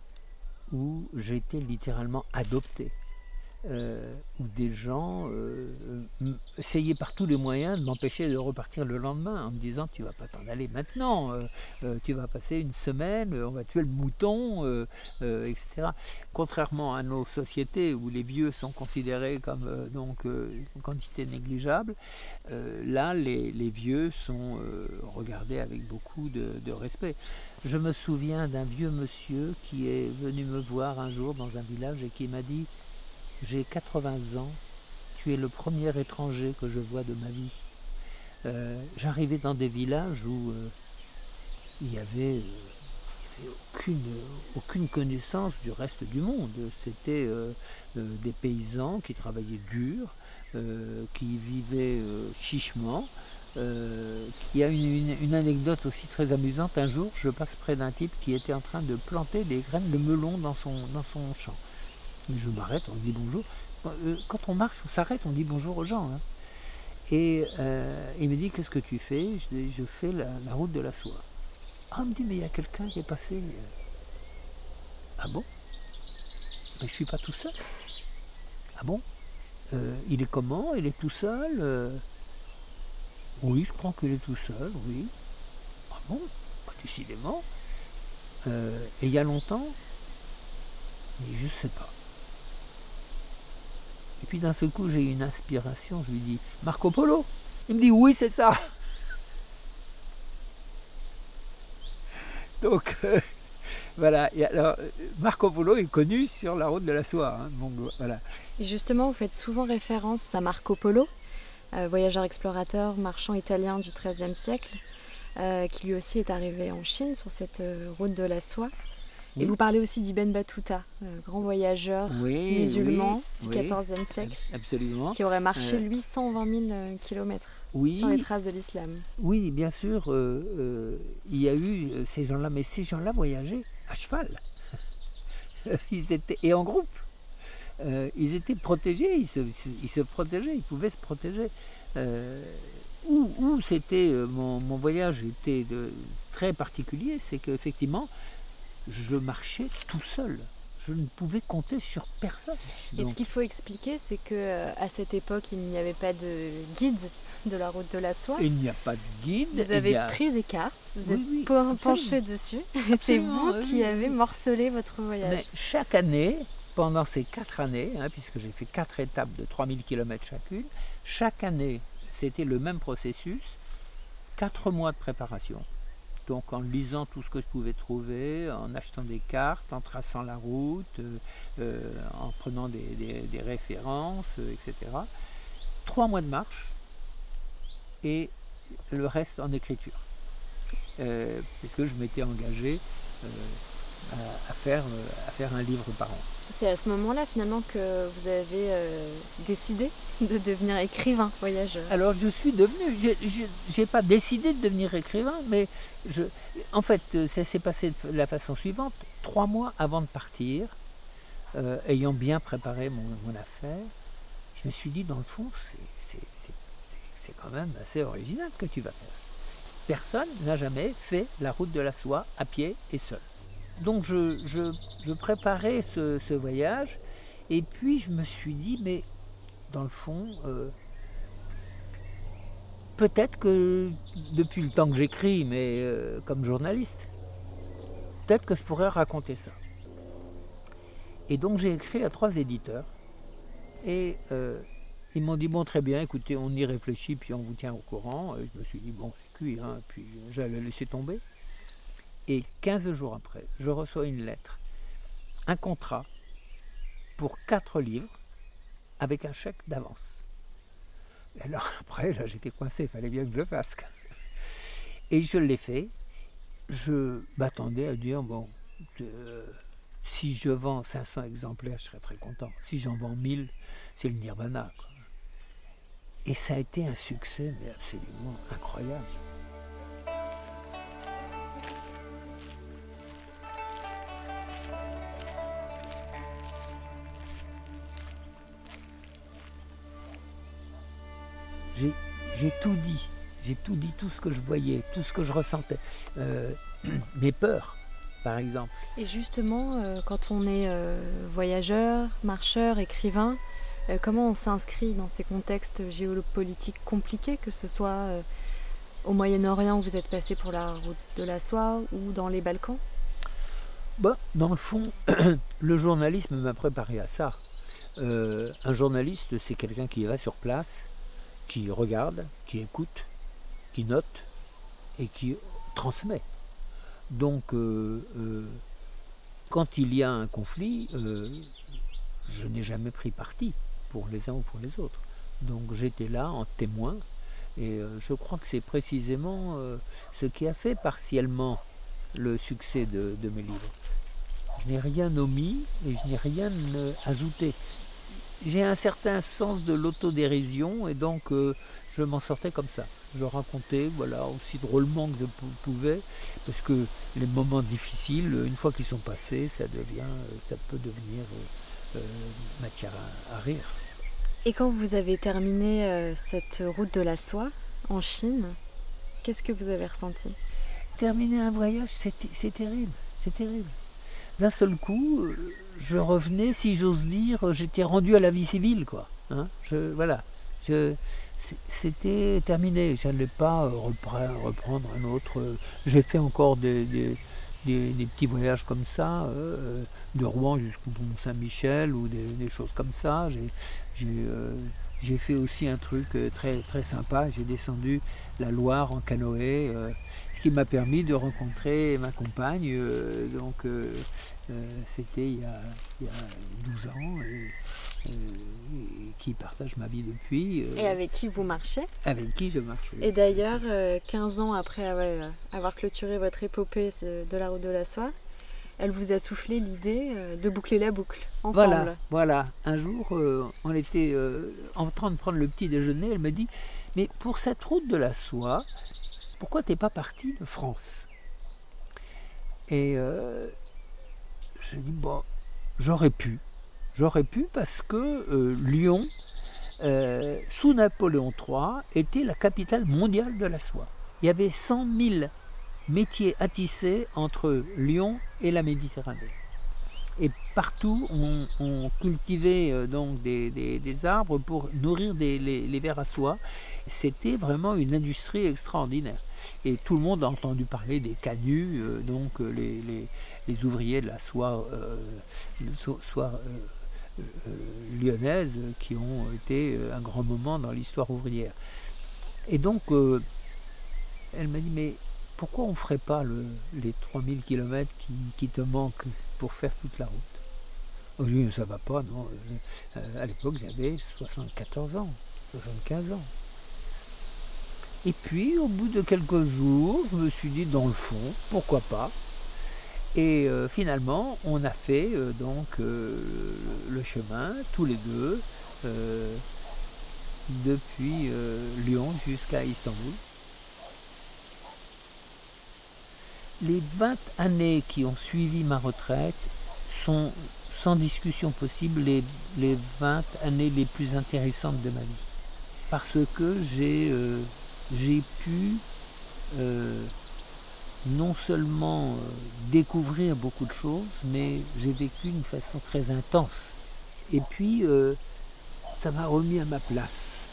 où j'étais littéralement adopté, euh, où des gens euh, essayaient par tous les moyens de m'empêcher de repartir le lendemain en me disant tu vas pas t'en aller maintenant, euh, euh, tu vas passer une semaine, on va tuer le mouton, euh, euh, et cetera. Contrairement à nos sociétés où les vieux sont considérés comme euh, donc, euh, une quantité négligeable, euh, là les, les vieux sont euh, regardés avec beaucoup de, de respect. Je me souviens d'un vieux monsieur qui est venu me voir un jour dans un village et qui m'a dit « J'ai quatre-vingts ans, tu es le premier étranger que je vois de ma vie. Euh, » J'arrivais dans des villages où euh, il n'y avait, euh, il y avait aucune, aucune connaissance du reste du monde. C'était euh, euh, des paysans qui travaillaient dur, euh, qui vivaient euh, chichement. Euh, il y a une, une, une anecdote aussi très amusante. Un jour, je passe près d'un type qui était en train de planter des graines de melon dans son, dans son champ. Je m'arrête, on me dit bonjour. Quand on marche, on s'arrête, on dit bonjour aux gens. Hein. Et euh, il me dit, qu'est-ce que tu fais? Je dis, je fais la, la route de la soie. Ah, il me dit, mais il y a quelqu'un qui est passé. Ah bon? Mais je ne suis pas tout seul. Ah bon? euh, Il est comment? Il est tout seul? euh... Oui, je crois qu'il est tout seul, oui. Ah bon? Bah, décidément. Euh, et il y a longtemps? Mais je ne sais pas. Et puis d'un seul coup, j'ai eu une inspiration. Je lui dis « Marco Polo ?» Il me dit « Oui, c'est ça !» Donc, euh, voilà. Et alors, Marco Polo est connu sur la route de la soie. Hein. Donc, voilà. Et justement, vous faites souvent référence à Marco Polo, euh, voyageur explorateur, marchand italien du treizième siècle, euh, qui lui aussi est arrivé en Chine sur cette euh, route de la soie. Et oui. Vous parlez aussi d'Ibn Battuta, euh, grand voyageur oui, musulman oui, du quatorzième siècle, absolument. Qui aurait marché, euh, lui, cent vingt mille kilomètres oui, sur les traces de l'islam. Oui, bien sûr, euh, euh, il y a eu ces gens-là, mais ces gens-là voyageaient à cheval. Ils étaient, et en groupe. Euh, ils étaient protégés, ils se, ils se protégeaient, ils pouvaient se protéger. Euh, où, où c'était, euh, mon, mon voyage était de, très particulier, c'est qu'effectivement, je marchais tout seul. Je ne pouvais compter sur personne. Et ce qu'il faut expliquer, c'est qu'à cette époque, il n'y avait pas de guide de la route de la soie. Il n'y a pas de guide. Vous avez a... pris des cartes, vous oui, êtes oui, penché dessus. Et c'est vous oui, qui avez morcelé votre voyage. Mais chaque année, pendant ces quatre années, hein, puisque j'ai fait quatre étapes de trois mille kilomètres chacune, chaque année, c'était le même processus, quatre mois de préparation. Donc en lisant tout ce que je pouvais trouver, en achetant des cartes, en traçant la route, euh, euh, en prenant des, des, des références, euh, et cetera. Trois mois de marche et le reste en écriture. Euh, puisque je m'étais engagé euh, à, à, faire, euh, à faire un livre par an. C'est à ce moment-là finalement que vous avez euh, décidé de devenir écrivain voyageur. Alors je suis devenu, je n'ai pas décidé de devenir écrivain, mais je, en fait ça s'est passé de la façon suivante. Trois mois avant de partir, euh, ayant bien préparé mon, mon affaire, je me suis dit dans le fond c'est quand même assez original ce que tu vas faire. Personne n'a jamais fait la route de la soie à pied et seul. Donc je, je, je préparais ce, ce voyage et puis je me suis dit, mais dans le fond, euh, peut-être que depuis le temps que j'écris, mais euh, comme journaliste, peut-être que je pourrais raconter ça. Et donc j'ai écrit à trois éditeurs et euh, ils m'ont dit, bon très bien, écoutez, on y réfléchit puis on vous tient au courant. Et je me suis dit, bon c'est cuit, hein, puis j'allais laisser tomber. Et quinze jours après, je reçois une lettre, un contrat pour quatre livres avec un chèque d'avance. Et alors après, là j'étais coincé, il fallait bien que je le fasse. Et je l'ai fait. Je m'attendais à dire, bon, euh, si je vends cinq cents exemplaires, je serais très content. Si j'en vends mille, c'est le nirvana, quoi. Et ça a été un succès, mais absolument incroyable. J'ai, j'ai tout dit, j'ai tout dit, tout ce que je voyais, tout ce que je ressentais. Euh, mes peurs, par exemple. Et justement, euh, quand on est euh, voyageur, marcheur, écrivain, euh, comment on s'inscrit dans ces contextes géopolitiques compliqués, que ce soit euh, au Moyen-Orient où vous êtes passé pour la route de la soie ou dans les Balkans? Bah, dans le fond, le journalisme m'a préparé à ça. Euh, un journaliste, c'est quelqu'un qui va sur place, qui regarde, qui écoute, qui note et qui transmet. Donc, euh, euh, quand il y a un conflit, euh, je n'ai jamais pris parti pour les uns ou pour les autres. Donc, j'étais là en témoin et euh, je crois que c'est précisément euh, ce qui a fait partiellement le succès de, de mes livres. Je n'ai rien omis et je n'ai rien euh, ajouté. J'ai un certain sens de l'autodérision et donc euh, je m'en sortais comme ça. Je racontais voilà, aussi drôlement que je pouvais, parce que les moments difficiles, une fois qu'ils sont passés, ça, devient, ça peut devenir euh, euh, matière à, à rire. Et quand vous avez terminé euh, cette route de la soie en Chine, qu'est-ce que vous avez ressenti? Terminer un voyage, c'est, c'est terrible, c'est terrible. D'un seul coup, je revenais, si j'ose dire, j'étais rendu à la vie civile, quoi. Hein, je, voilà, je, c'était terminé. Je n'allais pas reprendre, reprendre un autre. J'ai fait encore des, des, des, des petits voyages comme ça, euh, de Rouen jusqu'au Mont-Saint-Michel ou des, des choses comme ça. J'ai, j'ai, euh, j'ai fait aussi un truc très, très sympa. J'ai descendu la Loire en canoë. Euh, ce qui m'a permis de rencontrer ma compagne, euh, donc euh, euh, c'était il y, a, il y a douze ans, et, et, et qui partage ma vie depuis. Euh, et avec qui vous marchez? Avec qui je marche. Oui. Et d'ailleurs, euh, quinze ans après avoir, avoir clôturé votre épopée de la route de la soie, elle vous a soufflé l'idée euh, de boucler la boucle, ensemble. Voilà, voilà. Un jour, euh, on était euh, en train de prendre le petit déjeuner, elle me dit, mais pour cette route de la soie, pourquoi t'es pas parti de France? Et euh, j'ai dit, bon, j'aurais pu. J'aurais pu parce que euh, Lyon, euh, sous Napoléon trois, était la capitale mondiale de la soie. Il y avait cent mille métiers à tisser entre Lyon et la Méditerranée. Et partout, on, on cultivait euh, donc des, des, des arbres pour nourrir des, les, les vers à soie. C'était vraiment une industrie extraordinaire. Et tout le monde a entendu parler des canuts, euh, donc euh, les, les, les ouvriers de la soie, euh, soie euh, euh, lyonnaise qui ont été un grand moment dans l'histoire ouvrière. Et donc, euh, elle m'a dit, mais pourquoi on ne ferait pas le, les trois mille kilomètres qui, qui te manquent pour faire toute la route? Je lui ai dit, ça ne va pas, non. À l'époque, j'avais soixante-quatorze ans, soixante-quinze ans. Et puis, au bout de quelques jours, je me suis dit, dans le fond, pourquoi pas? Et euh, finalement, on a fait euh, donc euh, le chemin, tous les deux, euh, depuis euh, Lyon jusqu'à Istanbul. Les vingt années qui ont suivi ma retraite sont sans discussion possible les, les vingt années les plus intéressantes de ma vie. Parce que j'ai euh, j'ai pu euh, non seulement euh, découvrir beaucoup de choses, mais j'ai vécu d'une façon très intense. Et puis, euh, ça m'a remis à ma place.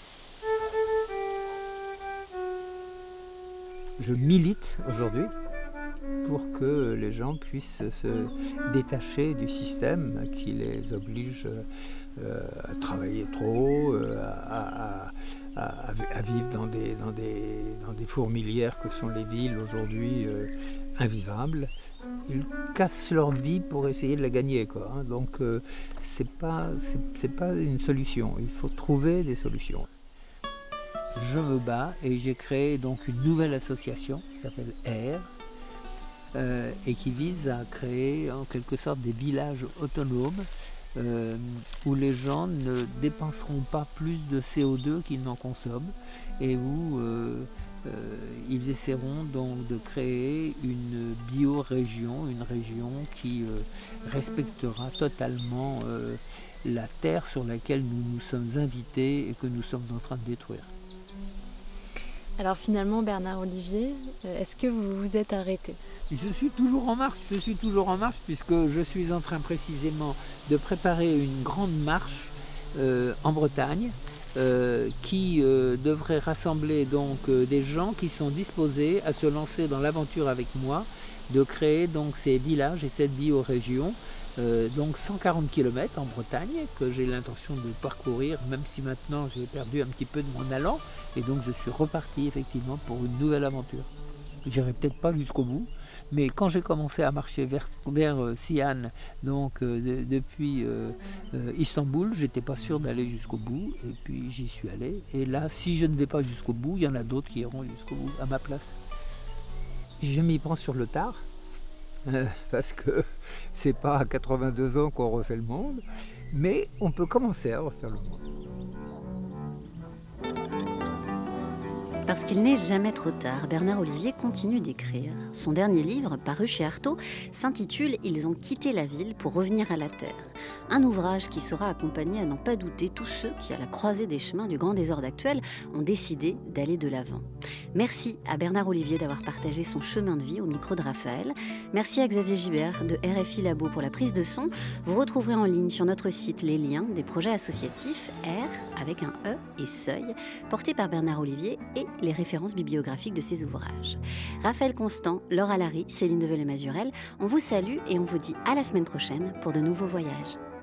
Je milite aujourd'hui pour que les gens puissent se détacher du système qui les oblige euh, à travailler trop, euh, à, à, à, à vivre dans des, dans, des, dans des fourmilières que sont les villes aujourd'hui euh, invivables. Ils cassent leur vie pour essayer de la gagner, quoi, hein. Donc euh, c'est pas, c'est, c'est pas une solution, il faut trouver des solutions. Je me bats et j'ai créé donc une nouvelle association qui s'appelle Air, Euh, et qui vise à créer en quelque sorte des villages autonomes euh, où les gens ne dépenseront pas plus de C O deux qu'ils n'en consomment et où euh, euh, ils essaieront donc de créer une biorégion, une région qui euh, respectera totalement euh, la terre sur laquelle nous nous sommes invités et que nous sommes en train de détruire. Alors finalement, Bernard Olivier, est-ce que vous vous êtes arrêté? Je suis toujours en marche, je suis toujours en marche puisque je suis en train précisément de préparer une grande marche euh, en Bretagne euh, qui euh, devrait rassembler donc euh, des gens qui sont disposés à se lancer dans l'aventure avec moi, de créer donc ces villages et cette biorégion. Euh, donc cent quarante kilomètres en Bretagne que j'ai l'intention de parcourir, même si maintenant j'ai perdu un petit peu de mon allant, et donc je suis reparti effectivement pour une nouvelle aventure. J'irai peut-être pas jusqu'au bout, mais quand j'ai commencé à marcher vers, vers euh, Sian, donc euh, de, depuis euh, euh, Istanbul, j'étais pas sûr d'aller jusqu'au bout, et puis j'y suis allé. Et là, si je ne vais pas jusqu'au bout, il y en a d'autres qui iront jusqu'au bout à ma place. Je m'y prends sur le tard. Euh, parce que c'est pas à quatre-vingt-deux ans qu'on refait le monde, mais on peut commencer à refaire le monde. Parce qu'il n'est jamais trop tard, Bernard Olivier continue d'écrire. Son dernier livre, paru chez Artaud, s'intitule « Ils ont quitté la ville pour revenir à la terre ». Un ouvrage qui saura accompagner à n'en pas douter tous ceux qui, à la croisée des chemins du grand désordre actuel, ont décidé d'aller de l'avant. Merci à Bernard Olivier d'avoir partagé son chemin de vie au micro de Raphaël. Merci à Xavier Gibert de R F I Labo pour la prise de son. Vous retrouverez en ligne sur notre site les liens des projets associatifs R avec un E et Seuil, portés par Bernard Olivier, et les références bibliographiques de ses ouvrages. Raphaël Constant, Laura Larry, Céline Develay-Mazurel, on vous salue et on vous dit à la semaine prochaine pour de nouveaux voyages.